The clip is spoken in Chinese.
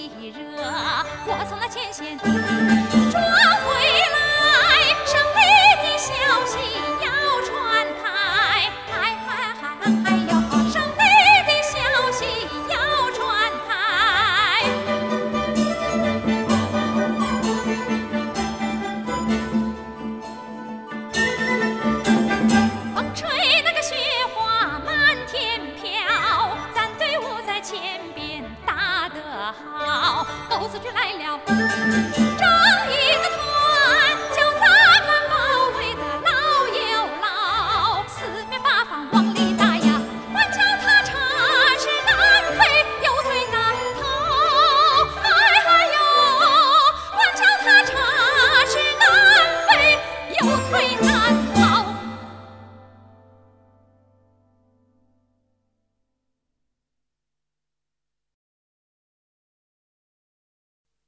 热，我从那前线抓回来，胜利的消息要传开，哎呦，胜利的消息要传开。风吹那个雪花满天飘，咱队伍在前边打得好，狗子军来了。